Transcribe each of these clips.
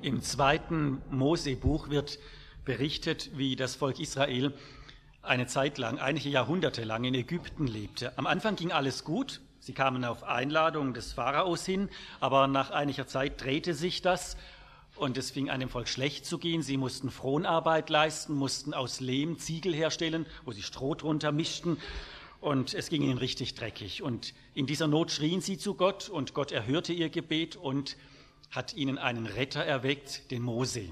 Im 2. Mosebuch wird berichtet, wie das Volk Israel eine Zeit lang, einige Jahrhunderte lang in Ägypten lebte. Am Anfang ging alles gut, sie kamen auf Einladung des Pharaos hin, aber nach einiger Zeit drehte sich das und es fing einem Volk schlecht zu gehen. Sie mussten Fronarbeit leisten, mussten aus Lehm Ziegel herstellen, wo sie Stroh drunter mischten und es ging ihnen richtig dreckig. Und in dieser Not schrien sie zu Gott und Gott erhörte ihr Gebet und hat ihnen einen Retter erweckt, den Mose.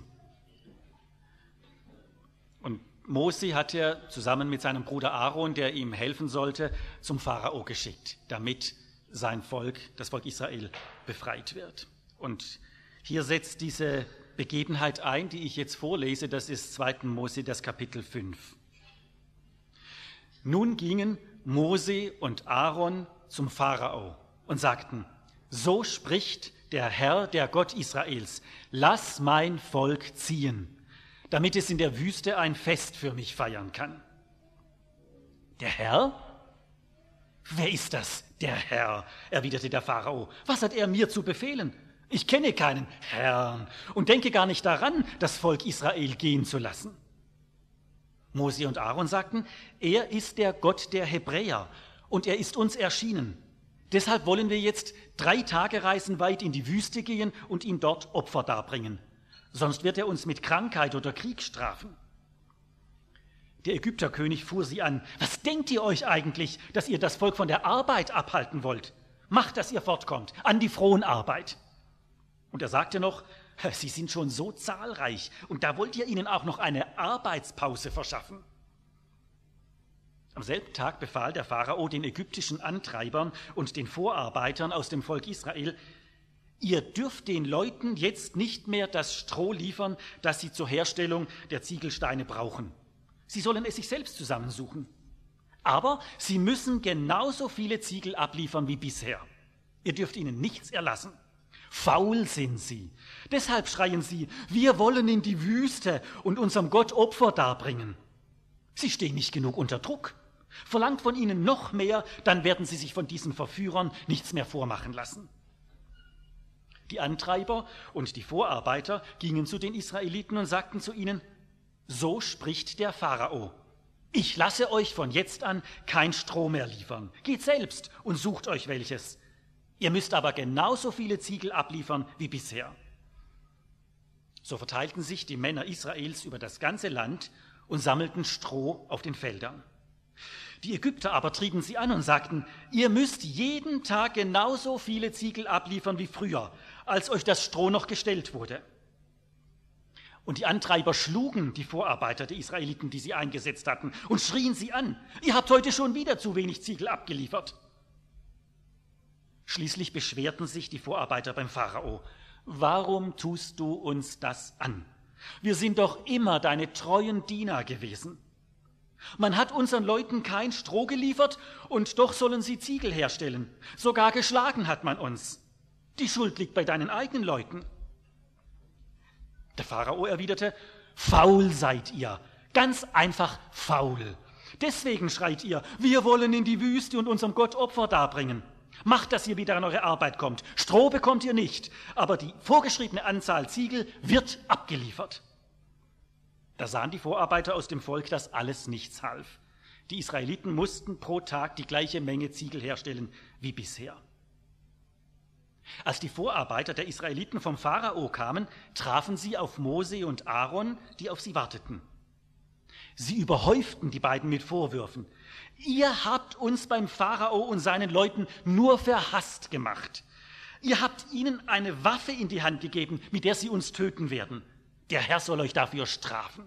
Und Mose hat er zusammen mit seinem Bruder Aaron, der ihm helfen sollte, zum Pharao geschickt, damit sein Volk, das Volk Israel, befreit wird. Und hier setzt diese Begebenheit ein, die ich jetzt vorlese, das ist 2. Mose, das Kapitel 5. Nun gingen Mose und Aaron zum Pharao und sagten: So spricht der Herr, der Gott Israels: Lass mein Volk ziehen, damit es in der Wüste ein Fest für mich feiern kann. Der Herr? Wer ist das, der Herr? Erwiderte der Pharao. Was hat er mir zu befehlen? Ich kenne keinen Herrn und denke gar nicht daran, das Volk Israel gehen zu lassen. Mose und Aaron sagten: Er ist der Gott der Hebräer und er ist uns erschienen. Deshalb wollen wir jetzt 3 Tagereisen weit in die Wüste gehen und ihm dort Opfer darbringen. Sonst wird er uns mit Krankheit oder Krieg strafen. Der Ägypterkönig fuhr sie an: Was denkt ihr euch eigentlich, dass ihr das Volk von der Arbeit abhalten wollt? Macht, dass ihr fortkommt, an die Fronarbeit. Und er sagte noch: Sie sind schon so zahlreich und da wollt ihr ihnen auch noch eine Arbeitspause verschaffen. Am selben Tag befahl der Pharao den ägyptischen Antreibern und den Vorarbeitern aus dem Volk Israel: Ihr dürft den Leuten jetzt nicht mehr das Stroh liefern, das sie zur Herstellung der Ziegelsteine brauchen. Sie sollen es sich selbst zusammensuchen. Aber sie müssen genauso viele Ziegel abliefern wie bisher. Ihr dürft ihnen nichts erlassen. Faul sind sie. Deshalb schreien sie: Wir wollen in die Wüste und unserem Gott Opfer darbringen. Sie stehen nicht genug unter Druck. Verlangt von ihnen noch mehr, dann werden sie sich von diesen Verführern nichts mehr vormachen lassen. Die Antreiber und die Vorarbeiter gingen zu den Israeliten und sagten zu ihnen: So spricht der Pharao: Ich lasse euch von jetzt an kein Stroh mehr liefern. Geht selbst und sucht euch welches. Ihr müsst aber genauso viele Ziegel abliefern wie bisher. So verteilten sich die Männer Israels über das ganze Land und sammelten Stroh auf den Feldern. Die Ägypter aber trieben sie an und sagten: Ihr müsst jeden Tag genauso viele Ziegel abliefern wie früher, als euch das Stroh noch gestellt wurde. Und die Antreiber schlugen die Vorarbeiter der Israeliten, die sie eingesetzt hatten, und schrien sie an: Ihr habt heute schon wieder zu wenig Ziegel abgeliefert. Schließlich beschwerten sich die Vorarbeiter beim Pharao: Warum tust du uns das an? Wir sind doch immer deine treuen Diener gewesen. Man hat unseren Leuten kein Stroh geliefert und doch sollen sie Ziegel herstellen. Sogar geschlagen hat man uns. Die Schuld liegt bei deinen eigenen Leuten. Der Pharao erwiderte: Faul seid ihr, ganz einfach faul. Deswegen schreit ihr: Wir wollen in die Wüste und unserem Gott Opfer darbringen. Macht, dass ihr wieder an eure Arbeit kommt. Stroh bekommt ihr nicht, aber die vorgeschriebene Anzahl Ziegel wird abgeliefert. Da sahen die Vorarbeiter aus dem Volk, dass alles nichts half. Die Israeliten mussten pro Tag die gleiche Menge Ziegel herstellen wie bisher. Als die Vorarbeiter der Israeliten vom Pharao kamen, trafen sie auf Mose und Aaron, die auf sie warteten. Sie überhäuften die beiden mit Vorwürfen: Ihr habt uns beim Pharao und seinen Leuten nur verhasst gemacht. Ihr habt ihnen eine Waffe in die Hand gegeben, mit der sie uns töten werden. Der Herr soll euch dafür strafen.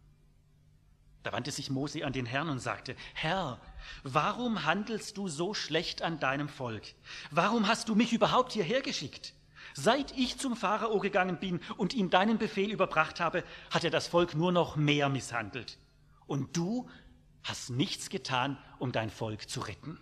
Da wandte sich Mose an den Herrn und sagte: Herr, warum handelst du so schlecht an deinem Volk? Warum hast du mich überhaupt hierher geschickt? Seit ich zum Pharao gegangen bin und ihm deinen Befehl überbracht habe, hat er das Volk nur noch mehr misshandelt. Und du hast nichts getan, um dein Volk zu retten.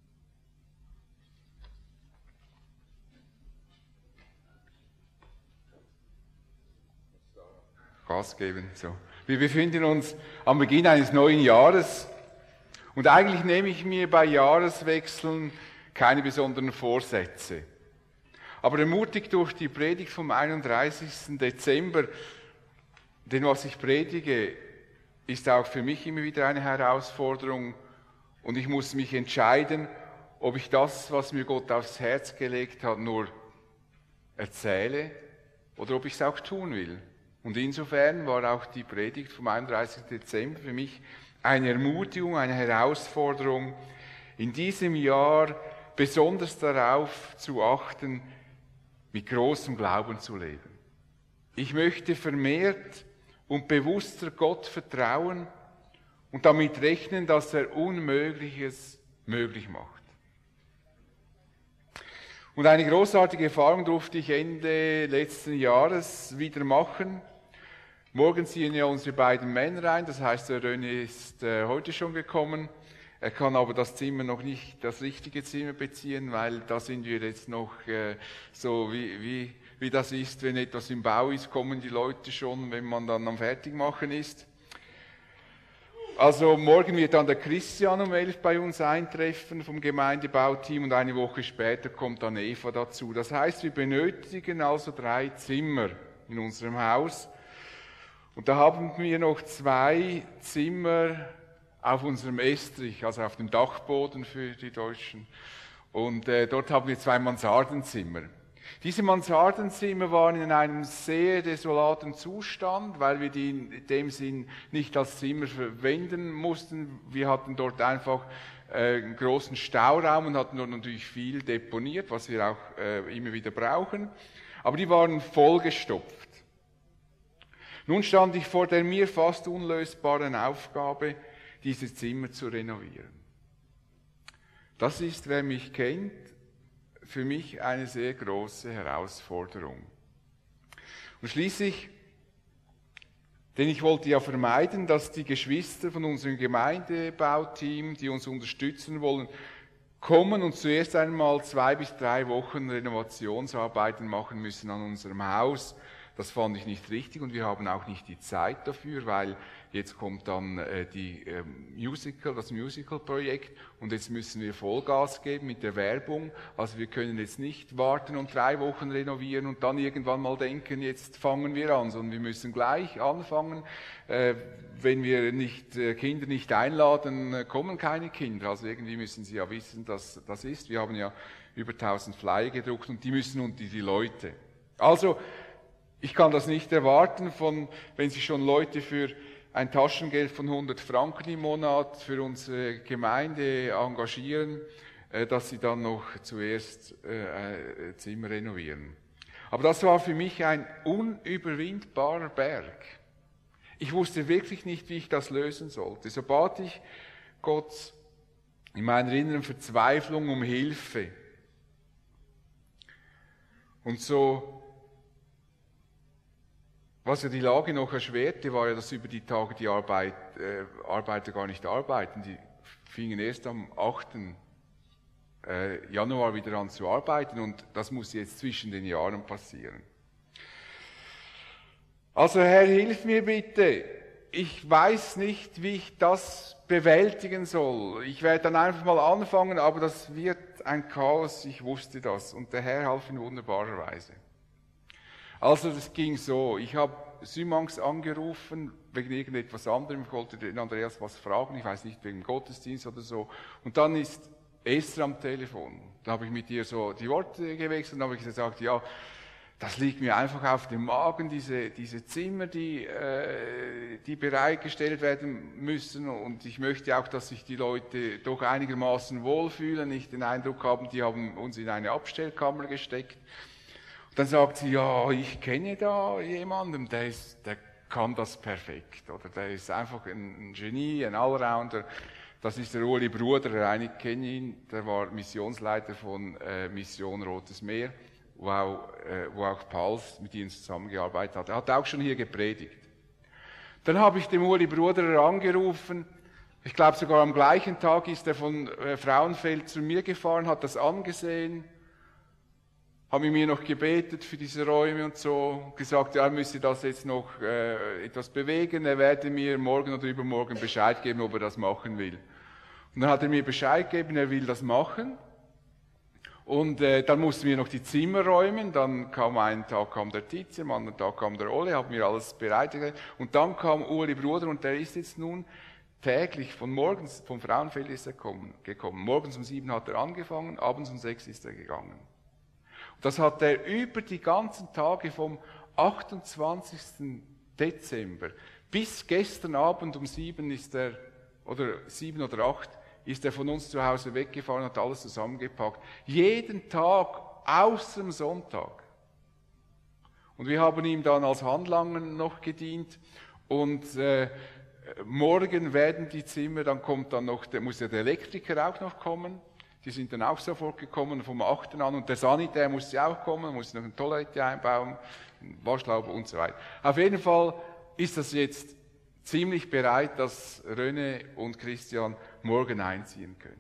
Gas geben. So. Wir befinden uns am Beginn eines neuen Jahres und eigentlich nehme ich mir bei Jahreswechseln keine besonderen Vorsätze. Aber ermutigt durch die Predigt vom 31. Dezember, denn was ich predige, ist auch für mich immer wieder eine Herausforderung und ich muss mich entscheiden, ob ich das, was mir Gott aufs Herz gelegt hat, nur erzähle oder ob ich es auch tun will. Und insofern war auch die Predigt vom 31. Dezember für mich eine Ermutigung, eine Herausforderung, in diesem Jahr besonders darauf zu achten, mit großem Glauben zu leben. Ich möchte vermehrt und bewusster Gott vertrauen und damit rechnen, dass er Unmögliches möglich macht. Und eine großartige Erfahrung durfte ich Ende letzten Jahres wieder machen. Morgen ziehen ja unsere beiden Männer ein, das heißt, der René ist heute schon gekommen. Er kann aber das Zimmer noch nicht, das richtige Zimmer beziehen, weil da sind wir jetzt noch so, wie das ist, wenn etwas im Bau ist, kommen die Leute schon, wenn man dann am Fertigmachen ist. Also morgen wird dann der Christian um 11 bei uns eintreffen vom Gemeindebauteam und eine Woche später kommt dann Eva dazu. Das heißt, wir benötigen also 3 Zimmer in unserem Haus. Und da haben wir noch 2 Zimmer auf unserem Estrich, also auf dem Dachboden für die Deutschen. Und dort haben wir 2 Mansardenzimmer. Diese Mansardenzimmer waren in einem sehr desolaten Zustand, weil wir die in dem Sinn nicht als Zimmer verwenden mussten. Wir hatten dort einfach einen großen Stauraum und hatten dort natürlich viel deponiert, was wir auch immer wieder brauchen. Aber die waren vollgestopft. Nun stand ich vor der mir fast unlösbaren Aufgabe, diese Zimmer zu renovieren. Das ist, wer mich kennt, für mich eine sehr große Herausforderung. Und schließlich, denn ich wollte ja vermeiden, dass die Geschwister von unserem Gemeindebauteam, die uns unterstützen wollen, kommen und zuerst einmal 2 bis 3 Wochen Renovationsarbeiten machen müssen an unserem Haus. Das fand ich nicht richtig und wir haben auch nicht die Zeit dafür, weil jetzt kommt dann das Musical-Projekt und jetzt müssen wir Vollgas geben mit der Werbung. Also wir können jetzt nicht warten und 3 Wochen renovieren und dann irgendwann mal denken, jetzt fangen wir an, sondern wir müssen gleich anfangen. Wenn wir Kinder nicht einladen, kommen keine Kinder. Also irgendwie müssen sie ja wissen, dass das ist. Wir haben ja über 1000 Flyer gedruckt und die müssen unter die Leute. Also ich kann das nicht erwarten, wenn sich schon Leute für ein Taschengeld von 100 Franken im Monat für unsere Gemeinde engagieren, dass sie dann noch zuerst Zimmer renovieren. Aber das war für mich ein unüberwindbarer Berg. Ich wusste wirklich nicht, wie ich das lösen sollte. So bat ich Gott in meiner inneren Verzweiflung um Hilfe. Und so, was ja die Lage noch erschwerte, war ja, dass über die Tage die Arbeiter gar nicht arbeiten. Die fingen erst am 8. Januar wieder an zu arbeiten und das muss jetzt zwischen den Jahren passieren. Also Herr, hilf mir bitte. Ich weiß nicht, wie ich das bewältigen soll. Ich werde dann einfach mal anfangen, aber das wird ein Chaos. Ich wusste das und der Herr half in wunderbarer Weise. Also das ging so, ich habe Symanx angerufen, wegen irgendetwas anderem, ich wollte den Andreas was fragen, ich weiß nicht, wegen Gottesdienst oder so. Und dann ist Esther am Telefon. Da habe ich mit ihr so die Worte gewechselt und habe ich gesagt, ja, das liegt mir einfach auf dem Magen, diese Zimmer, die bereitgestellt werden müssen. Und ich möchte auch, dass sich die Leute doch einigermaßen wohlfühlen, nicht den Eindruck haben, die haben uns in eine Abstellkammer gesteckt. Dann sagt sie, ja, ich kenne da jemanden, der kann das perfekt. Oder der ist einfach ein Genie, ein Allrounder. Das ist der Uli Bruder, einige kennen ihn, der war Missionsleiter von Mission Rotes Meer, wo auch Pals mit ihnen zusammengearbeitet hat. Er hat auch schon hier gepredigt. Dann habe ich dem Uli Bruder angerufen. Ich glaube sogar am gleichen Tag ist er von Frauenfeld zu mir gefahren, hat das angesehen. Haben mir noch gebetet für diese Räume und so, gesagt, ja, er müsse das jetzt noch etwas bewegen, er werde mir morgen oder übermorgen Bescheid geben, ob er das machen will. Und dann hat er mir Bescheid gegeben, er will das machen. Und dann mussten wir noch die Zimmer räumen, dann kam einen Tag kam der Titze, am anderen Tag kam der Ole, haben wir alles bereitet. Und dann kam Uli Bruder und der ist jetzt nun täglich, vom Frauenfeld ist er gekommen. Morgens um 7 hat er angefangen, abends um 6 ist er gegangen. Und das hat er über die ganzen Tage vom 28. Dezember bis gestern Abend um 7 ist er, oder 7 oder 8, ist er von uns zu Hause weggefahren, hat alles zusammengepackt. Jeden Tag, außer am Sonntag. Und wir haben ihm dann als Handlanger noch gedient. Und morgen werden die Zimmer, dann kommt dann noch, muss ja der Elektriker auch noch kommen. Die sind dann auch sofort gekommen, vom 8. an. Und der Sanitär musste auch kommen, musste noch eine Toilette einbauen, Waschlaube und so weiter. Auf jeden Fall ist das jetzt ziemlich bereit, dass René und Christian morgen einziehen können.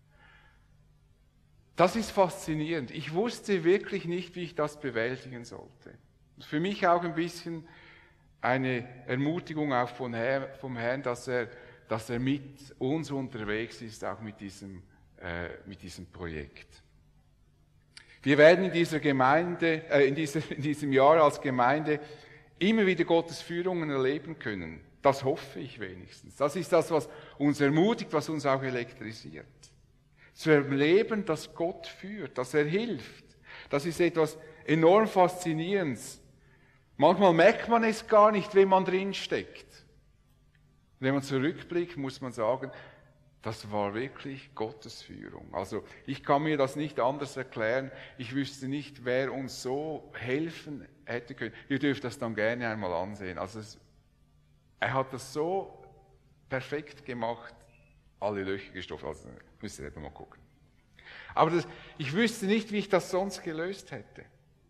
Das ist faszinierend. Ich wusste wirklich nicht, wie ich das bewältigen sollte. Für mich auch ein bisschen eine Ermutigung auch vom Herrn, dass er mit uns unterwegs ist, auch mit diesem Projekt. Wir werden in dieser Gemeinde, in diesem Jahr als Gemeinde immer wieder Gottes Führungen erleben können. Das hoffe ich wenigstens. Das ist das, was uns ermutigt, was uns auch elektrisiert. Zu erleben, dass Gott führt, dass er hilft. Das ist etwas enorm Faszinierendes. Manchmal merkt man es gar nicht, wenn man drinsteckt. Wenn man zurückblickt, muss man sagen, das war wirklich Gottes Führung. Also ich kann mir das nicht anders erklären. Ich wüsste nicht, wer uns so helfen hätte können. Ihr dürft das dann gerne einmal ansehen. Also er hat das so perfekt gemacht, alle Löcher gestopft. Also müsst ihr mal gucken. Aber ich wüsste nicht, wie ich das sonst gelöst hätte.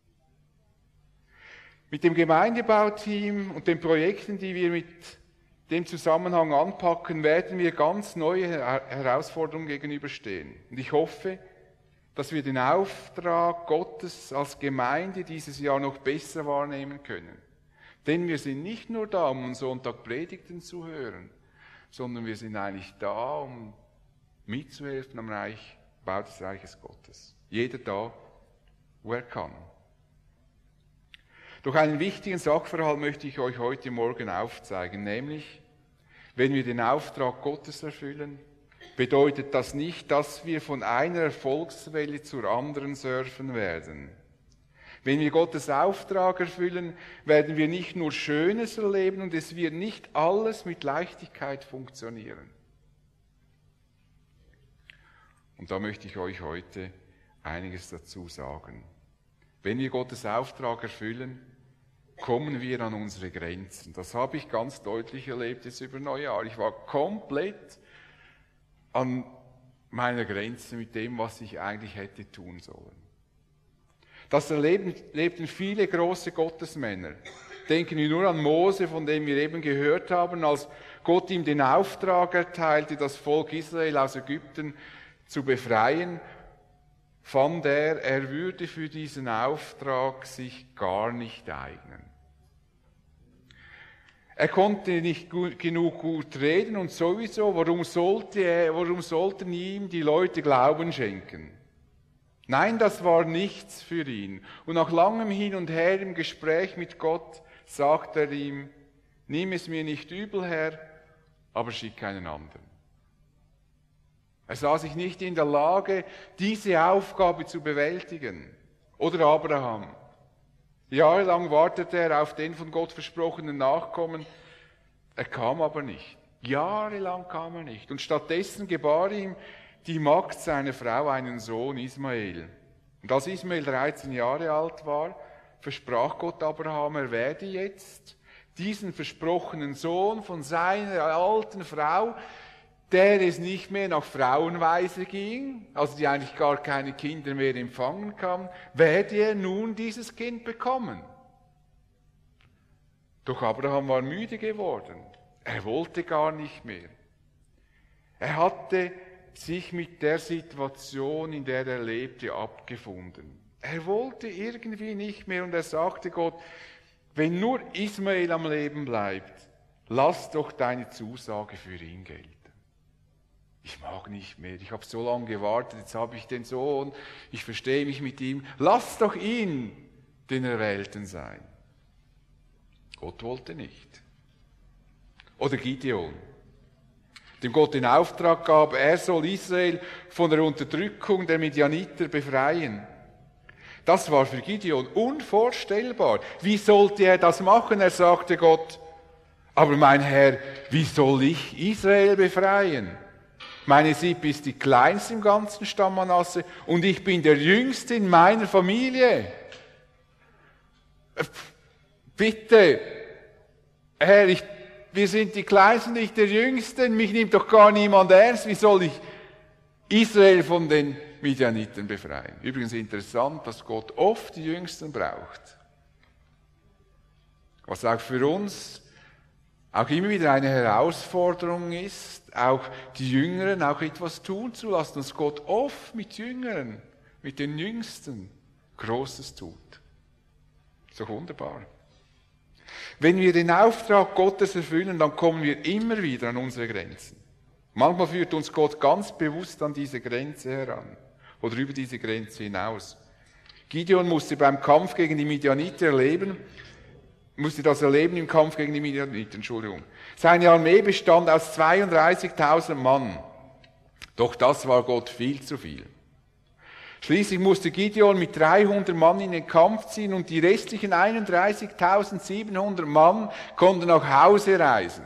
Mit dem Gemeindebauteam und den Projekten, die wir mit dem Zusammenhang anpacken, werden wir ganz neue Herausforderungen gegenüberstehen. Und ich hoffe, dass wir den Auftrag Gottes als Gemeinde dieses Jahr noch besser wahrnehmen können. Denn wir sind nicht nur da, um am Sonntag Predigten zu hören, sondern wir sind eigentlich da, um mitzuhelfen am Bau des Reiches Gottes. Jeder da, wo er kann. Doch einen wichtigen Sachverhalt möchte ich euch heute Morgen aufzeigen, nämlich, wenn wir den Auftrag Gottes erfüllen, bedeutet das nicht, dass wir von einer Erfolgswelle zur anderen surfen werden. Wenn wir Gottes Auftrag erfüllen, werden wir nicht nur Schönes erleben und es wird nicht alles mit Leichtigkeit funktionieren. Und da möchte ich euch heute einiges dazu sagen. Wenn wir Gottes Auftrag erfüllen, kommen wir an unsere Grenzen. Das habe ich ganz deutlich erlebt jetzt über Neujahr. Ich war komplett an meiner Grenze mit dem, was ich eigentlich hätte tun sollen. Das erlebten viele große Gottesmänner. Denken wir nur an Mose, von dem wir eben gehört haben, als Gott ihm den Auftrag erteilte, das Volk Israel aus Ägypten zu befreien, fand er würde für diesen Auftrag sich gar nicht eignen. Er konnte nicht genug gut reden und sowieso, warum sollten ihm die Leute Glauben schenken? Nein, das war nichts für ihn. Und nach langem Hin und Her im Gespräch mit Gott sagt er ihm, nimm es mir nicht übel, Herr, aber schick keinen anderen. Er sah sich nicht in der Lage, diese Aufgabe zu bewältigen. Oder Abraham. Jahrelang wartete er auf den von Gott versprochenen Nachkommen. Er kam aber nicht. Jahrelang kam er nicht. Und stattdessen gebar ihm die Magd seiner Frau einen Sohn, Ismael. Und als Ismael 13 Jahre alt war, versprach Gott Abraham, er werde jetzt diesen versprochenen Sohn von seiner alten Frau, der es nicht mehr nach Frauenweise ging, also die eigentlich gar keine Kinder mehr empfangen kann, werde er nun dieses Kind bekommen. Doch Abraham war müde geworden. Er wollte gar nicht mehr. Er hatte sich mit der Situation, in der er lebte, abgefunden. Er wollte irgendwie nicht mehr und er sagte Gott, wenn nur Ismael am Leben bleibt, lass doch deine Zusage für ihn gelten. Ich mag nicht mehr, ich habe so lange gewartet, jetzt habe ich den Sohn, ich verstehe mich mit ihm. Lass doch ihn den Erwählten sein. Gott wollte nicht. Oder Gideon, dem Gott den Auftrag gab, er soll Israel von der Unterdrückung der Midianiter befreien. Das war für Gideon unvorstellbar. Wie sollte er das machen? Er sagte Gott, aber mein Herr, wie soll ich Israel befreien? Meine Sippe ist die kleinste im ganzen Stamm Manasse und ich bin der Jüngste in meiner Familie. Bitte, Herr, wir sind die Kleinsten, nicht der Jüngsten, mich nimmt doch gar niemand ernst. Wie soll ich Israel von den Midianiten befreien? Übrigens interessant, dass Gott oft die Jüngsten braucht. Was auch für uns auch immer wieder eine Herausforderung ist, auch die Jüngeren auch etwas tun zu lassen, dass Gott oft mit Jüngeren, mit den Jüngsten Großes tut. Ist doch wunderbar. Wenn wir den Auftrag Gottes erfüllen, dann kommen wir immer wieder an unsere Grenzen. Manchmal führt uns Gott ganz bewusst an diese Grenze heran oder über diese Grenze hinaus. Gideon musste beim Kampf gegen die Midianiter musste das erleben im Kampf gegen die Midianiter, Seine Armee bestand aus 32.000 Mann. Doch das war Gott viel zu viel. Schließlich musste Gideon mit 300 Mann in den Kampf ziehen und die restlichen 31.700 Mann konnten nach Hause reisen.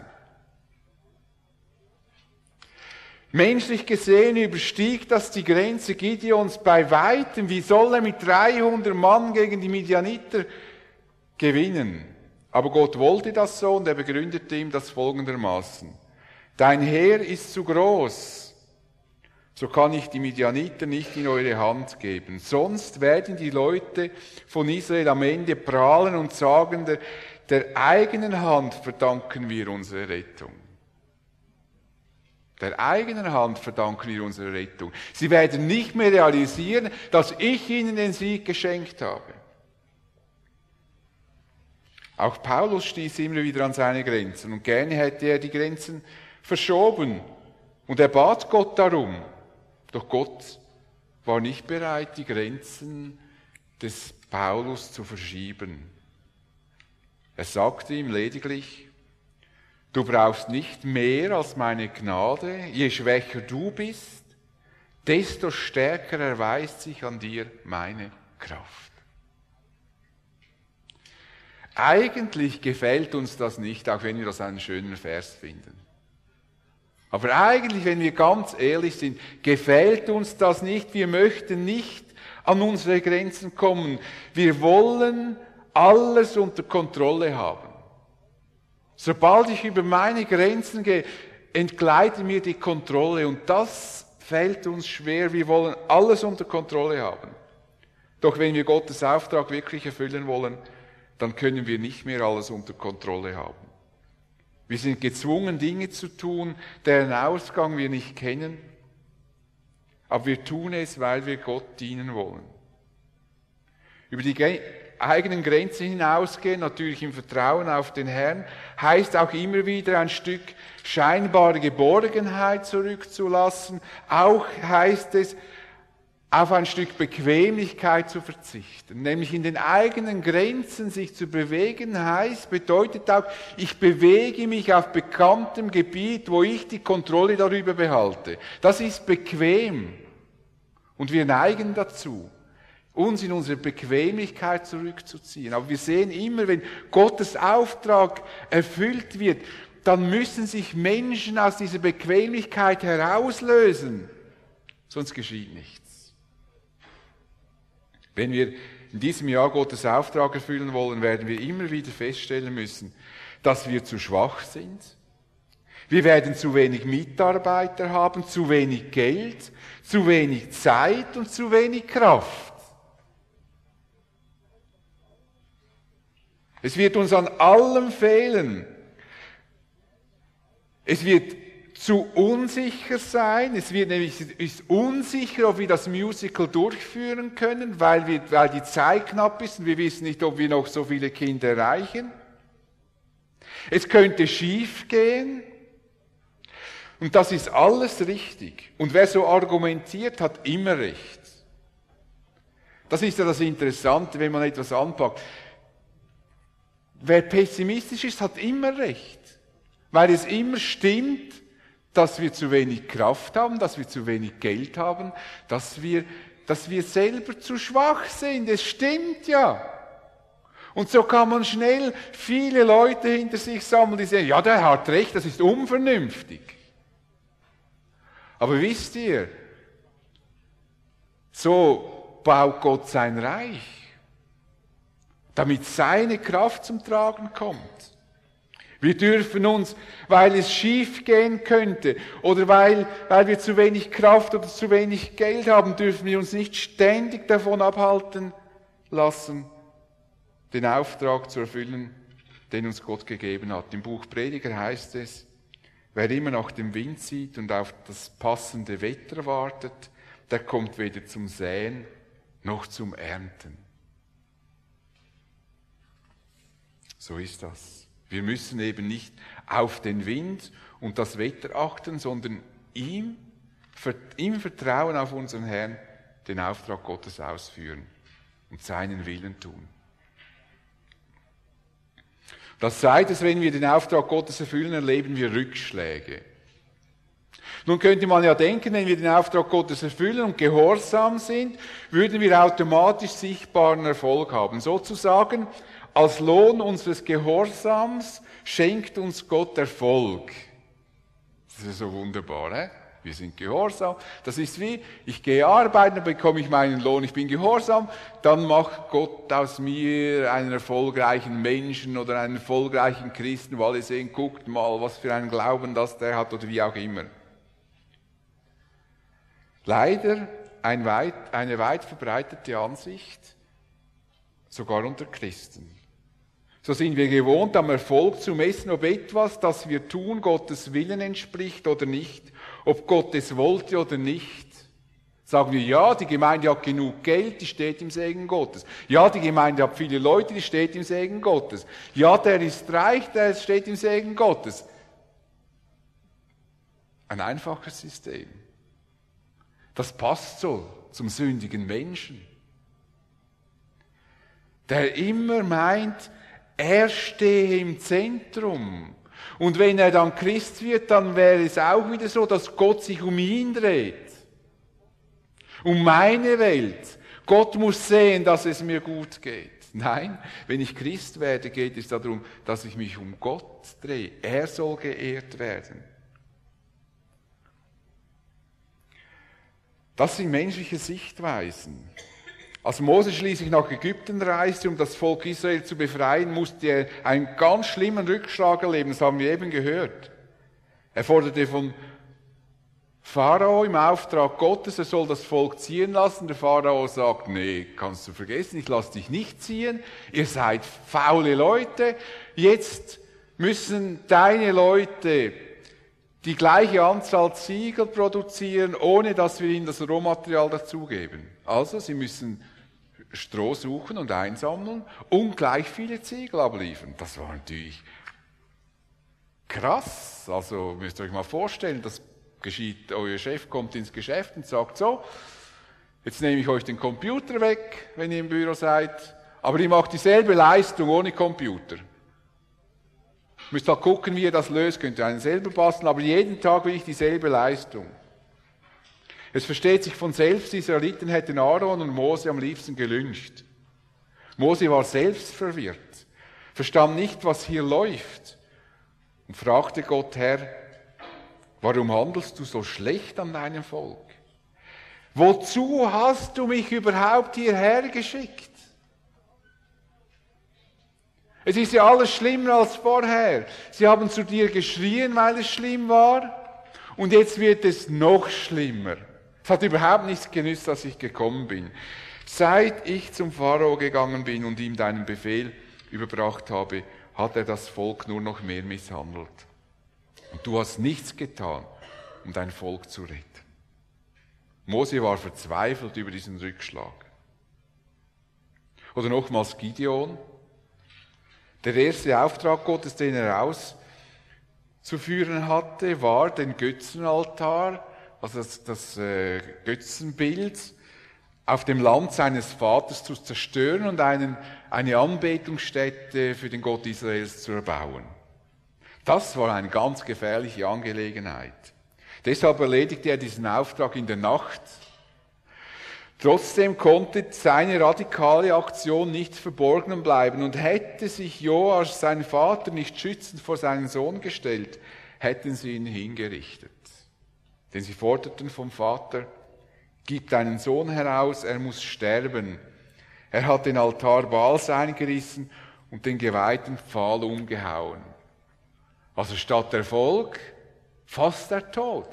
Menschlich gesehen überstieg das die Grenze Gideons bei weitem. Wie soll er mit 300 Mann gegen die Midianiter gewinnen? Aber Gott wollte das so und er begründete ihm das folgendermaßen. Dein Heer ist zu groß, so kann ich die Midianiter nicht in eure Hand geben. Sonst werden die Leute von Israel am Ende prahlen und sagen, der eigenen Hand verdanken wir unsere Rettung. Der eigenen Hand verdanken wir unsere Rettung. Sie werden nicht mehr realisieren, dass ich ihnen den Sieg geschenkt habe. Auch Paulus stieß immer wieder an seine Grenzen und gerne hätte er die Grenzen verschoben. Und er bat Gott darum. Doch Gott war nicht bereit, die Grenzen des Paulus zu verschieben. Er sagte ihm lediglich, du brauchst nicht mehr als meine Gnade, je schwächer du bist, desto stärker erweist sich an dir meine Kraft. Eigentlich gefällt uns das nicht, auch wenn wir das einen schönen Vers finden. Aber eigentlich, wenn wir ganz ehrlich sind, gefällt uns das nicht. Wir möchten nicht an unsere Grenzen kommen. Wir wollen alles unter Kontrolle haben. Sobald ich über meine Grenzen gehe, entgleitet mir die Kontrolle und das fällt uns schwer. Wir wollen alles unter Kontrolle haben. Doch wenn wir Gottes Auftrag wirklich erfüllen wollen, dann können wir nicht mehr alles unter Kontrolle haben. Wir sind gezwungen, Dinge zu tun, deren Ausgang wir nicht kennen, aber wir tun es, weil wir Gott dienen wollen. Über die eigenen Grenzen hinausgehen, natürlich im Vertrauen auf den Herrn, heißt auch immer wieder ein Stück scheinbare Geborgenheit zurückzulassen. Auch heißt es, auf ein Stück Bequemlichkeit zu verzichten. Nämlich in den eigenen Grenzen sich zu bewegen bedeutet auch, ich bewege mich auf bekanntem Gebiet, wo ich die Kontrolle darüber behalte. Das ist bequem. Und wir neigen dazu, uns in unsere Bequemlichkeit zurückzuziehen. Aber wir sehen immer, wenn Gottes Auftrag erfüllt wird, dann müssen sich Menschen aus dieser Bequemlichkeit herauslösen. Sonst geschieht nichts. Wenn wir in diesem Jahr Gottes Auftrag erfüllen wollen, werden wir immer wieder feststellen müssen, dass wir zu schwach sind. Wir werden zu wenig Mitarbeiter haben, zu wenig Geld, zu wenig Zeit und zu wenig Kraft. Es wird uns an allem fehlen. Es wird zu unsicher sein. Es ist unsicher, ob wir das Musical durchführen können, weil die Zeit knapp ist und wir wissen nicht, ob wir noch so viele Kinder erreichen. Es könnte schief gehen. Und das ist alles richtig. Und wer so argumentiert, hat immer recht. Das ist ja das Interessante, wenn man etwas anpackt. Wer pessimistisch ist, hat immer recht. Weil es immer stimmt, dass wir zu wenig Kraft haben, dass wir zu wenig Geld haben, dass wir selber zu schwach sind. Es stimmt ja. Und so kann man schnell viele Leute hinter sich sammeln, die sagen, ja, der hat recht, das ist unvernünftig. Aber wisst ihr, so baut Gott sein Reich, damit seine Kraft zum Tragen kommt. Wir dürfen uns, weil es schief gehen könnte oder weil wir zu wenig Kraft oder zu wenig Geld haben, dürfen wir uns nicht ständig davon abhalten lassen, den Auftrag zu erfüllen, den uns Gott gegeben hat. Im Buch Prediger heißt es, wer immer nach dem Wind sieht und auf das passende Wetter wartet, der kommt weder zum Säen noch zum Ernten. So ist das. Wir müssen eben nicht auf den Wind und das Wetter achten, sondern im Vertrauen auf unseren Herrn den Auftrag Gottes ausführen und seinen Willen tun. Das Zweite ist, wenn wir den Auftrag Gottes erfüllen, erleben wir Rückschläge. Nun könnte man ja denken, wenn wir den Auftrag Gottes erfüllen und gehorsam sind, würden wir automatisch sichtbaren Erfolg haben. Sozusagen, als Lohn unseres Gehorsams schenkt uns Gott Erfolg. Das ist so wunderbar, ne? Wir sind gehorsam. Das ist wie, ich gehe arbeiten, dann bekomme ich meinen Lohn. Ich bin gehorsam, dann macht Gott aus mir einen erfolgreichen Menschen oder einen erfolgreichen Christen, weil ihr sehen, guckt mal, was für einen Glauben das der hat oder wie auch immer. Leider eine weit verbreitete Ansicht, sogar unter Christen. So sind wir gewohnt, am Erfolg zu messen, ob etwas, das wir tun, Gottes Willen entspricht oder nicht, ob Gott es wollte oder nicht. Sagen wir, ja, die Gemeinde hat genug Geld, die steht im Segen Gottes. Ja, die Gemeinde hat viele Leute, die steht im Segen Gottes. Ja, der ist reich, der steht im Segen Gottes. Ein einfaches System. Das passt so zum sündigen Menschen, der immer meint, er stehe im Zentrum. Und wenn er dann Christ wird, dann wäre es auch wieder so, dass Gott sich um ihn dreht. Um meine Welt. Gott muss sehen, dass es mir gut geht. Nein, wenn ich Christ werde, geht es darum, dass ich mich um Gott drehe. Er soll geehrt werden. Das sind menschliche Sichtweisen. Als Mose schließlich nach Ägypten reiste, um das Volk Israel zu befreien, musste er einen ganz schlimmen Rückschlag erleben. Das haben wir eben gehört. Er forderte von Pharao im Auftrag Gottes, er soll das Volk ziehen lassen. Der Pharao sagt, nee, kannst du vergessen, ich lasse dich nicht ziehen. Ihr seid faule Leute. Jetzt müssen deine Leute die gleiche Anzahl Ziegel produzieren, ohne dass wir ihnen das Rohmaterial dazugeben. Also, sie müssen Stroh suchen und einsammeln und gleich viele Ziegel abliefern. Das war natürlich krass. Also müsst ihr euch mal vorstellen, das geschieht, euer Chef kommt ins Geschäft und sagt so, jetzt nehme ich euch den Computer weg, wenn ihr im Büro seid, aber ihr macht dieselbe Leistung ohne Computer. Müsst halt gucken, wie ihr das löst, könnt ihr einen selber basteln, aber jeden Tag will ich dieselbe Leistung. Es versteht sich von selbst, die Israeliten hätten Aaron und Mose am liebsten gelyncht. Mose war selbst verwirrt, verstand nicht, was hier läuft und fragte Gott, Herr, warum handelst du so schlecht an deinem Volk? Wozu hast du mich überhaupt hierher geschickt? Es ist ja alles schlimmer als vorher. Sie haben zu dir geschrien, weil es schlimm war, und jetzt wird es noch schlimmer. Es hat überhaupt nichts genützt, dass ich gekommen bin. Seit ich zum Pharao gegangen bin und ihm deinen Befehl überbracht habe, hat er das Volk nur noch mehr misshandelt. Und du hast nichts getan, um dein Volk zu retten. Mose war verzweifelt über diesen Rückschlag. Oder nochmals Gideon. Der erste Auftrag Gottes, den er zu führen hatte, war den Götzenaltar, also das Götzenbild, auf dem Land seines Vaters zu zerstören und eine Anbetungsstätte für den Gott Israels zu erbauen. Das war eine ganz gefährliche Angelegenheit. Deshalb erledigte er diesen Auftrag in der Nacht. Trotzdem konnte seine radikale Aktion nicht verborgen bleiben und hätte sich Joas, sein Vater, nicht schützend vor seinen Sohn gestellt, hätten sie ihn hingerichtet. Denn sie forderten vom Vater: Gib deinen Sohn heraus, er muss sterben. Er hat den Altar Baals eingerissen und den geweihten Pfahl umgehauen. Also statt Erfolg, fast der Tod.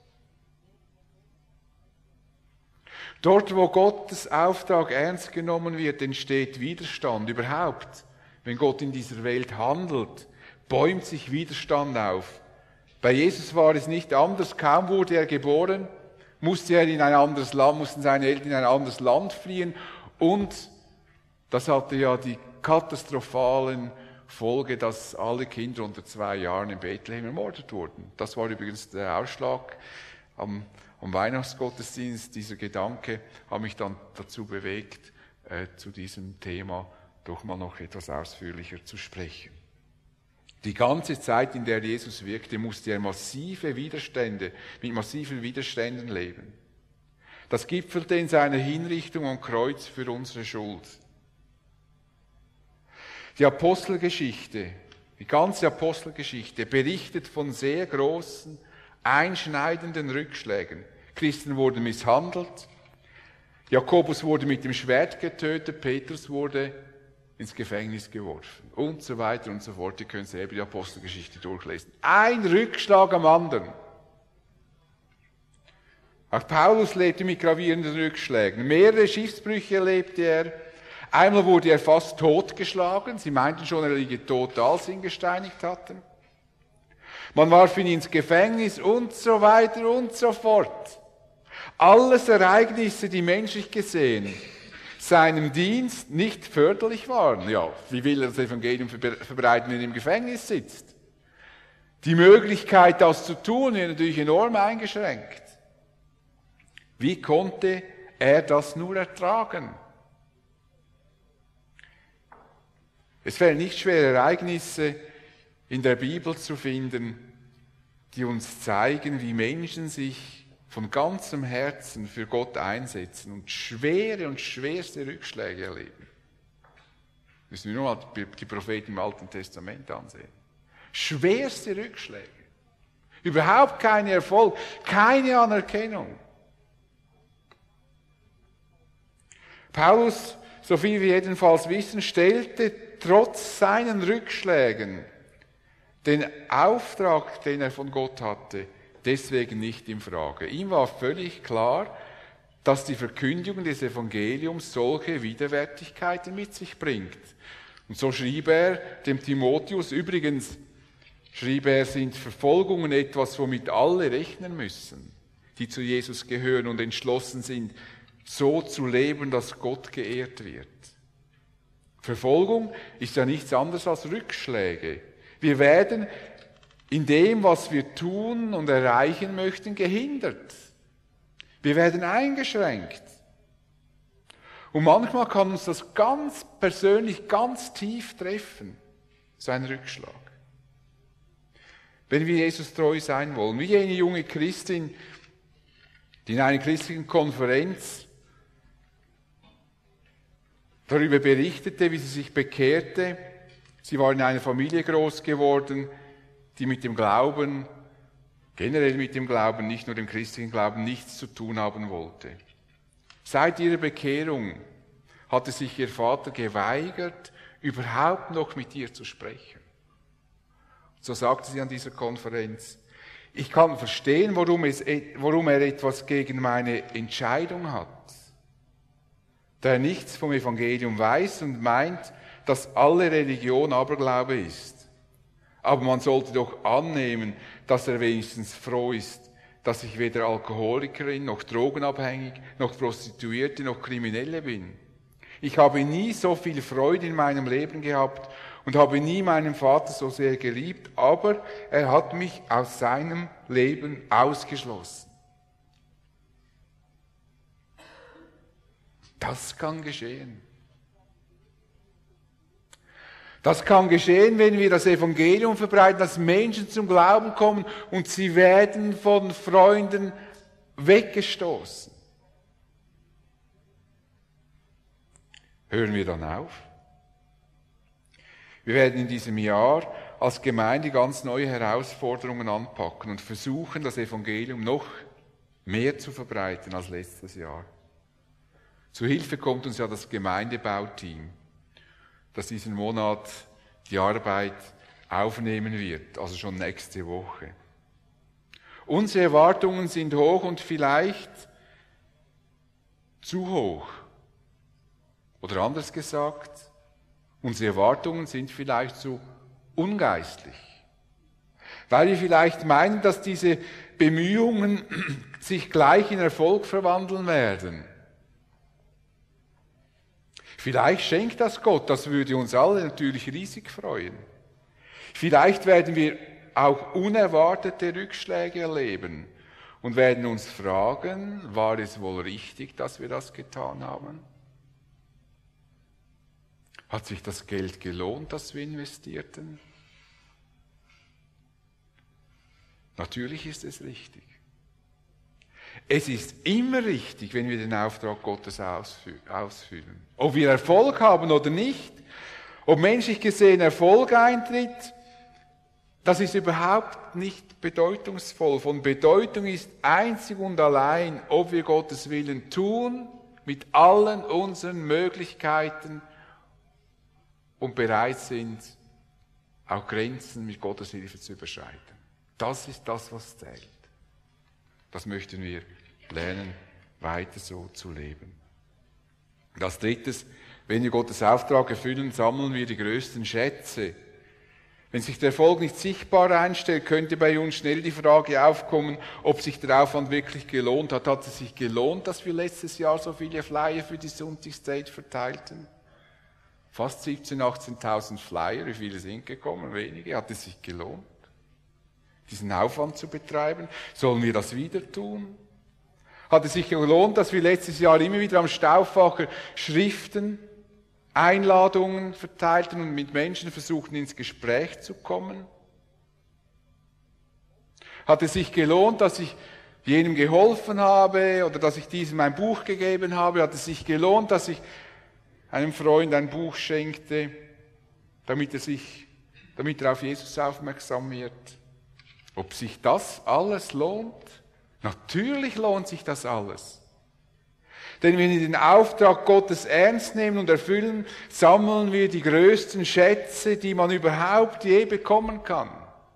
Dort, wo Gottes Auftrag ernst genommen wird, entsteht Widerstand. Überhaupt, wenn Gott in dieser Welt handelt, bäumt sich Widerstand auf. Bei Jesus war es nicht anders. Kaum wurde er geboren, musste er in ein anderes Land, mussten seine Eltern in ein anderes Land fliehen. Und das hatte ja die katastrophalen Folge, dass alle Kinder unter 2 Jahren in Bethlehem ermordet wurden. Das war übrigens der Ausschlag am Weihnachtsgottesdienst. Dieser Gedanke hat mich dann dazu bewegt, zu diesem Thema doch mal noch etwas ausführlicher zu sprechen. Die ganze Zeit, in der Jesus wirkte, musste er mit massiven Widerständen leben. Das gipfelte in seiner Hinrichtung am Kreuz für unsere Schuld. Die ganze Apostelgeschichte berichtet von sehr großen, einschneidenden Rückschlägen. Christen wurden misshandelt, Jakobus wurde mit dem Schwert getötet, Petrus wurde ins Gefängnis geworfen und so weiter und so fort. Ihr könnt selber die Apostelgeschichte durchlesen. Ein Rückschlag am anderen. Auch Paulus lebte mit gravierenden Rückschlägen. Mehrere Schiffsbrüche erlebte er. Einmal wurde er fast totgeschlagen. Sie meinten schon, er liege tot, als sie ihn gesteinigt hatten. Man warf ihn ins Gefängnis und so weiter und so fort. Alles Ereignisse, die menschlich gesehen seinem Dienst nicht förderlich waren. Ja, wie will er das Evangelium verbreiten, wenn er im Gefängnis sitzt? Die Möglichkeit, das zu tun, wird natürlich enorm eingeschränkt. Wie konnte er das nur ertragen? Es wäre nicht schwer, Ereignisse in der Bibel zu finden, die uns zeigen, wie Menschen sich von ganzem Herzen für Gott einsetzen und schwerste Rückschläge erleben. Müssen wir nur mal die Propheten im Alten Testament ansehen. Schwerste Rückschläge. Überhaupt kein Erfolg, keine Anerkennung. Paulus, so viel wir jedenfalls wissen, stellte trotz seinen Rückschlägen den Auftrag, den er von Gott hatte, deswegen nicht in Frage. Ihm war völlig klar, dass die Verkündigung des Evangeliums solche Widerwärtigkeiten mit sich bringt. Und so schrieb er dem Timotheus, übrigens schrieb er, sind Verfolgungen etwas, womit alle rechnen müssen, die zu Jesus gehören und entschlossen sind, so zu leben, dass Gott geehrt wird. Verfolgung ist ja nichts anderes als Rückschläge. Wir werden in dem, was wir tun und erreichen möchten, gehindert. Wir werden eingeschränkt. Und manchmal kann uns das ganz persönlich, ganz tief treffen, so ein Rückschlag. Wenn wir Jesus treu sein wollen, wie jene junge Christin, die in einer christlichen Konferenz darüber berichtete, wie sie sich bekehrte. Sie war in einer Familie groß geworden, die mit dem Glauben, generell mit dem Glauben, nicht nur dem christlichen Glauben, nichts zu tun haben wollte. Seit ihrer Bekehrung hatte sich ihr Vater geweigert, überhaupt noch mit ihr zu sprechen. So sagte sie an dieser Konferenz: Ich kann verstehen, warum er etwas gegen meine Entscheidung hat, da er nichts vom Evangelium weiß und meint, dass alle Religion Aberglaube ist. Aber man sollte doch annehmen, dass er wenigstens froh ist, dass ich weder Alkoholikerin, noch Drogenabhängig, noch Prostituierte, noch Kriminelle bin. Ich habe nie so viel Freude in meinem Leben gehabt und habe nie meinen Vater so sehr geliebt, aber er hat mich aus seinem Leben ausgeschlossen. Das kann geschehen. Das kann geschehen, wenn wir das Evangelium verbreiten, dass Menschen zum Glauben kommen und sie werden von Freunden weggestoßen. Hören wir dann auf? Wir werden in diesem Jahr als Gemeinde ganz neue Herausforderungen anpacken und versuchen, das Evangelium noch mehr zu verbreiten als letztes Jahr. Zu Hilfe kommt uns ja das Gemeindebauteam, das diesen Monat die Arbeit aufnehmen wird, also schon nächste Woche. Unsere Erwartungen sind hoch und vielleicht zu hoch. Oder anders gesagt, unsere Erwartungen sind vielleicht zu ungeistlich. Weil wir vielleicht meinen, dass diese Bemühungen sich gleich in Erfolg verwandeln werden. Vielleicht schenkt das Gott, das würde uns alle natürlich riesig freuen. Vielleicht werden wir auch unerwartete Rückschläge erleben und werden uns fragen, war es wohl richtig, dass wir das getan haben? Hat sich das Geld gelohnt, das wir investierten? Natürlich ist es richtig. Es ist immer richtig, wenn wir den Auftrag Gottes ausführen. Ob wir Erfolg haben oder nicht, ob menschlich gesehen Erfolg eintritt, das ist überhaupt nicht bedeutungsvoll. Von Bedeutung ist einzig und allein, ob wir Gottes Willen tun, mit allen unseren Möglichkeiten und bereit sind, auch Grenzen mit Gottes Hilfe zu überschreiten. Das ist das, was zählt. Das möchten wir lernen, weiter so zu leben. Und als drittes, wenn wir Gottes Auftrag erfüllen, sammeln wir die größten Schätze. Wenn sich der Erfolg nicht sichtbar einstellt, könnte bei uns schnell die Frage aufkommen, ob sich der Aufwand wirklich gelohnt hat. Hat es sich gelohnt, dass wir letztes Jahr so viele Flyer für die Sonntagsdate verteilten? Fast 17.000, 18.000 Flyer, wie viele sind gekommen? Wenige. Hat es sich gelohnt, diesen Aufwand zu betreiben? Sollen wir das wieder tun? Hat es sich gelohnt, dass wir letztes Jahr immer wieder am Stauffacher Schriften, Einladungen verteilten und mit Menschen versuchten, ins Gespräch zu kommen? Hat es sich gelohnt, dass ich jenem geholfen habe oder dass ich diesem ein Buch gegeben habe? Hat es sich gelohnt, dass ich einem Freund ein Buch schenkte, damit er auf Jesus aufmerksam wird? Ob sich das alles lohnt? Natürlich lohnt sich das alles. Denn wenn wir den Auftrag Gottes ernst nehmen und erfüllen, sammeln wir die größten Schätze, die man überhaupt je bekommen kann.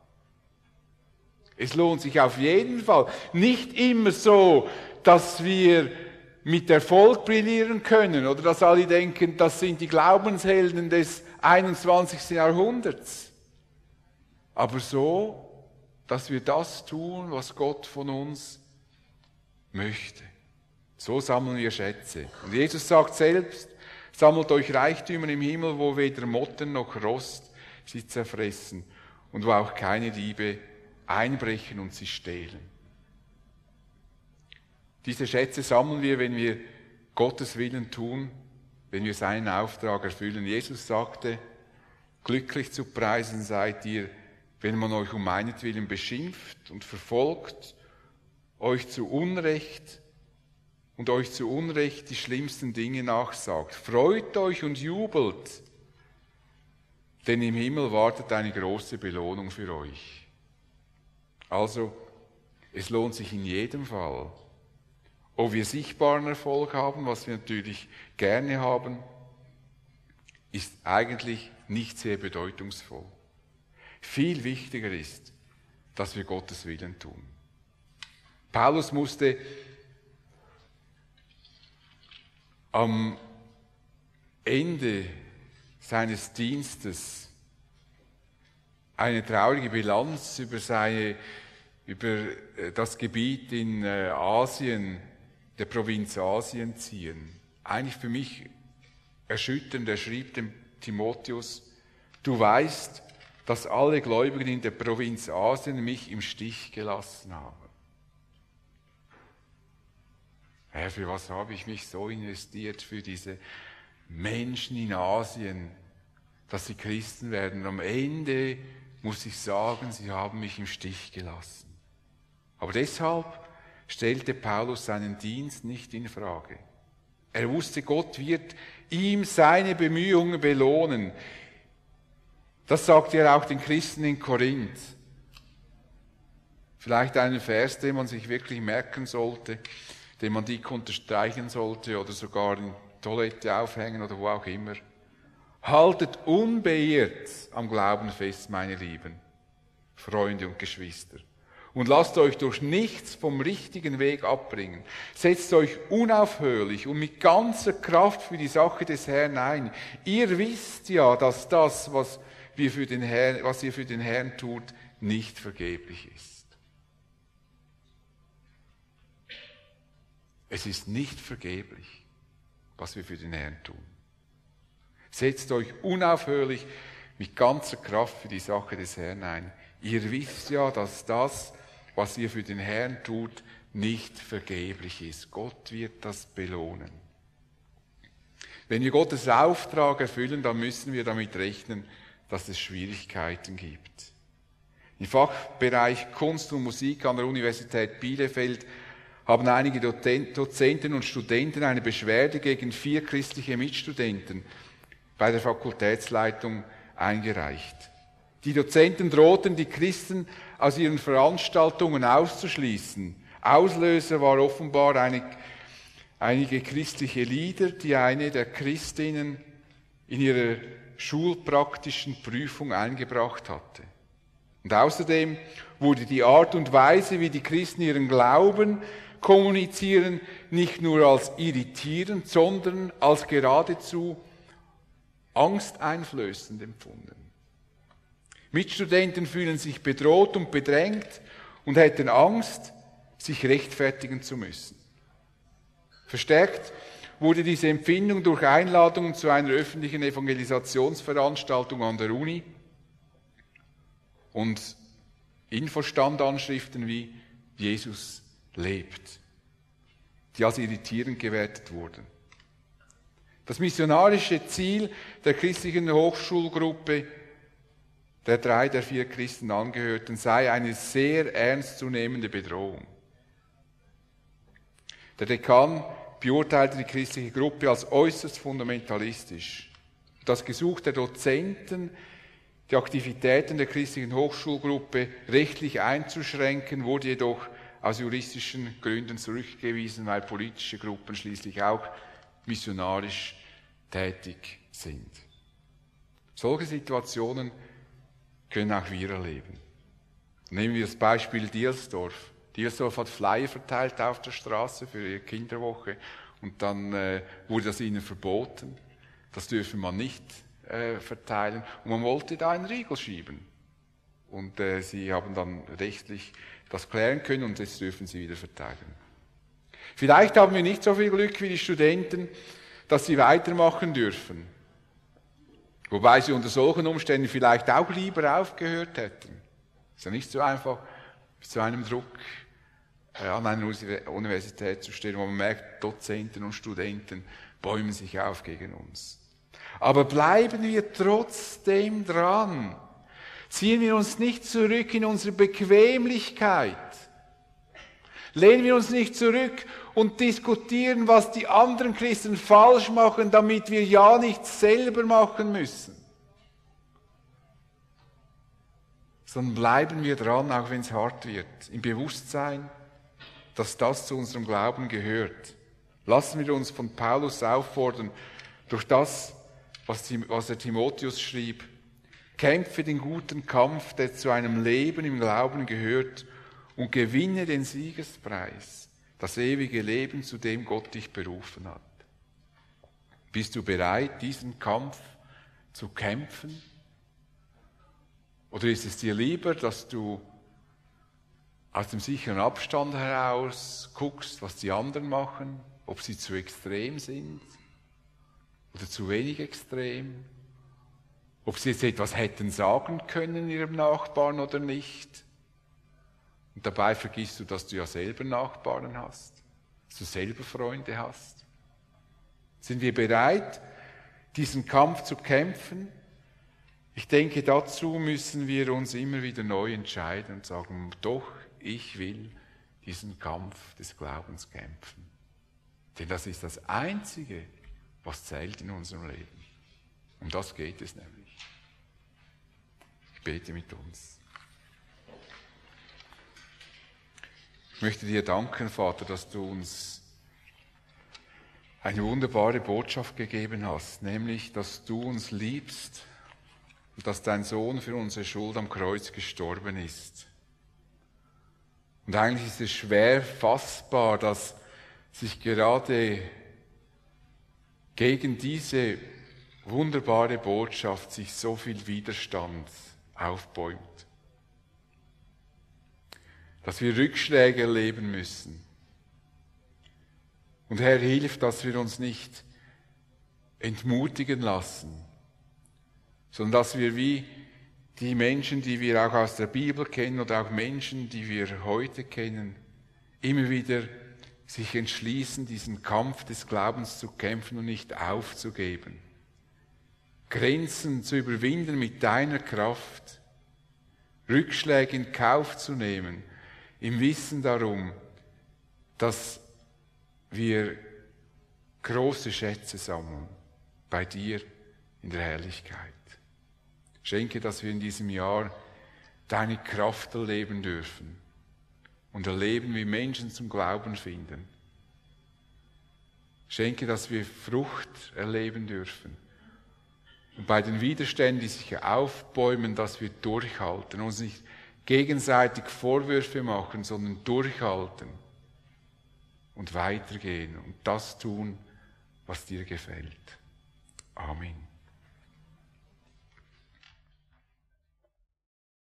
Es lohnt sich auf jeden Fall. Nicht immer so, dass wir mit Erfolg brillieren können oder dass alle denken, das sind die Glaubenshelden des 21. Jahrhunderts. Aber so, dass wir das tun, was Gott von uns möchte. So sammeln wir Schätze. Und Jesus sagt selbst, sammelt euch Reichtümer im Himmel, wo weder Motten noch Rost sie zerfressen und wo auch keine Diebe einbrechen und sie stehlen. Diese Schätze sammeln wir, wenn wir Gottes Willen tun, wenn wir seinen Auftrag erfüllen. Jesus sagte, glücklich zu preisen seid ihr, wenn man euch um meinetwillen beschimpft und verfolgt, euch zu Unrecht die schlimmsten Dinge nachsagt. Freut euch und jubelt, denn im Himmel wartet eine große Belohnung für euch. Also, es lohnt sich in jedem Fall. Ob wir sichtbaren Erfolg haben, was wir natürlich gerne haben, ist eigentlich nicht sehr bedeutungsvoll. Viel wichtiger ist, dass wir Gottes Willen tun. Paulus musste am Ende seines Dienstes eine traurige Bilanz über das Gebiet in Asien, der Provinz Asien ziehen. Eigentlich für mich erschütternd. Er schrieb dem Timotheus: Du weißt, dass alle Gläubigen in der Provinz Asien mich im Stich gelassen haben. Herr, für was habe ich mich so investiert für diese Menschen in Asien, dass sie Christen werden? Am Ende muss ich sagen, sie haben mich im Stich gelassen. Aber deshalb stellte Paulus seinen Dienst nicht in Frage. Er wusste, Gott wird ihm seine Bemühungen belohnen. Das sagte er auch den Christen in Korinth. Vielleicht einen Vers, den man sich wirklich merken sollte, den man dick unterstreichen sollte oder sogar in die Toilette aufhängen oder wo auch immer. Haltet unbeirrt am Glauben fest, meine Lieben, Freunde und Geschwister. Und lasst euch durch nichts vom richtigen Weg abbringen. Setzt euch unaufhörlich und mit ganzer Kraft für die Sache des Herrn ein. Ihr wisst ja, dass das, was ihr für den Herrn tut, nicht vergeblich ist. Es ist nicht vergeblich, was wir für den Herrn tun. Setzt euch unaufhörlich mit ganzer Kraft für die Sache des Herrn ein. Ihr wisst ja, dass das, was ihr für den Herrn tut, nicht vergeblich ist. Gott wird das belohnen. Wenn wir Gottes Auftrag erfüllen, dann müssen wir damit rechnen, dass es Schwierigkeiten gibt. Im Fachbereich Kunst und Musik an der Universität Bielefeld haben einige Dozenten und Studenten eine Beschwerde gegen 4 christliche Mitstudenten bei der Fakultätsleitung eingereicht. Die Dozenten drohten, die Christen aus ihren Veranstaltungen auszuschließen. Auslöser war offenbar einige christliche Lieder, die eine der Christinnen in ihrer schulpraktischen Prüfung eingebracht hatte. Und außerdem wurde die Art und Weise, wie die Christen ihren Glauben kommunizieren, nicht nur als irritierend, sondern als geradezu angsteinflößend empfunden. Mitstudenten fühlen sich bedroht und bedrängt und hätten Angst, sich rechtfertigen zu müssen. Verstärkt wurde diese Empfindung durch Einladungen zu einer öffentlichen Evangelisationsveranstaltung an der Uni und Infostandanschriften wie Jesus lebt, die als irritierend gewertet wurden. Das missionarische Ziel der christlichen Hochschulgruppe, der 3 der 4 Christen angehörten, sei eine sehr ernstzunehmende Bedrohung. Der Dekan beurteilte die christliche Gruppe als äußerst fundamentalistisch. Das Gesuch der Dozenten, die Aktivitäten der christlichen Hochschulgruppe rechtlich einzuschränken, wurde jedoch aus juristischen Gründen zurückgewiesen, weil politische Gruppen schließlich auch missionarisch tätig sind. Solche Situationen können auch wir erleben. Nehmen wir das Beispiel Dielsdorf. Dielsdorf hat Flyer verteilt auf der Straße für ihre Kinderwoche und dann wurde das ihnen verboten. Das dürfe man nicht verteilen und man wollte da einen Riegel schieben. Und sie haben dann rechtlich das klären können und jetzt dürfen sie wieder verteilen. Vielleicht haben wir nicht so viel Glück wie die Studenten, dass sie weitermachen dürfen. Wobei sie unter solchen Umständen vielleicht auch lieber aufgehört hätten. Es ist ja nicht so einfach, zu einem Druck an einer Universität zu stehen, wo man merkt, Dozenten und Studenten bäumen sich auf gegen uns. Aber bleiben wir trotzdem dran. Ziehen wir uns nicht zurück in unsere Bequemlichkeit. Lehnen wir uns nicht zurück und diskutieren, was die anderen Christen falsch machen, damit wir ja nichts selber machen müssen. Sondern bleiben wir dran, auch wenn es hart wird, im Bewusstsein, dass das zu unserem Glauben gehört. Lassen wir uns von Paulus auffordern, durch das, was der Timotheus schrieb, kämpfe den guten Kampf, der zu einem Leben im Glauben gehört, und gewinne den Siegespreis, das ewige Leben, zu dem Gott dich berufen hat. Bist du bereit, diesen Kampf zu kämpfen? Oder ist es dir lieber, dass du aus dem sicheren Abstand heraus guckst, was die anderen machen, ob sie zu extrem sind? oder zu wenig extrem, ob sie jetzt etwas hätten sagen können ihrem Nachbarn oder nicht. Und dabei vergisst du, dass du ja selber Nachbarn hast, dass du selber Freunde hast. Sind wir bereit, diesen Kampf zu kämpfen? Ich denke, dazu müssen wir uns immer wieder neu entscheiden und sagen, doch, ich will diesen Kampf des Glaubens kämpfen. Denn das ist das Einzige, was zählt in unserem Leben. Um das geht es nämlich. Ich bete mit uns. Ich möchte dir danken, Vater, dass du uns eine wunderbare Botschaft gegeben hast, nämlich, dass du uns liebst und dass dein Sohn für unsere Schuld am Kreuz gestorben ist. Und eigentlich ist es schwer fassbar, dass sich gerade gegen diese wunderbare Botschaft sich so viel Widerstand aufbäumt. Dass wir Rückschläge erleben müssen. Und Herr, hilf, dass wir uns nicht entmutigen lassen, sondern dass wir wie die Menschen, die wir auch aus der Bibel kennen oder auch Menschen, die wir heute kennen, immer wieder sich entschließen, diesen Kampf des Glaubens zu kämpfen und nicht aufzugeben. Grenzen zu überwinden mit deiner Kraft, Rückschläge in Kauf zu nehmen, im Wissen darum, dass wir große Schätze sammeln bei dir in der Herrlichkeit. Schenke, dass wir in diesem Jahr deine Kraft erleben dürfen und erleben, wie Menschen zum Glauben finden. Schenke, dass wir Frucht erleben dürfen. Und bei den Widerständen, die sich aufbäumen, dass wir durchhalten, uns nicht gegenseitig Vorwürfe machen, sondern durchhalten und weitergehen und das tun, was dir gefällt. Amen.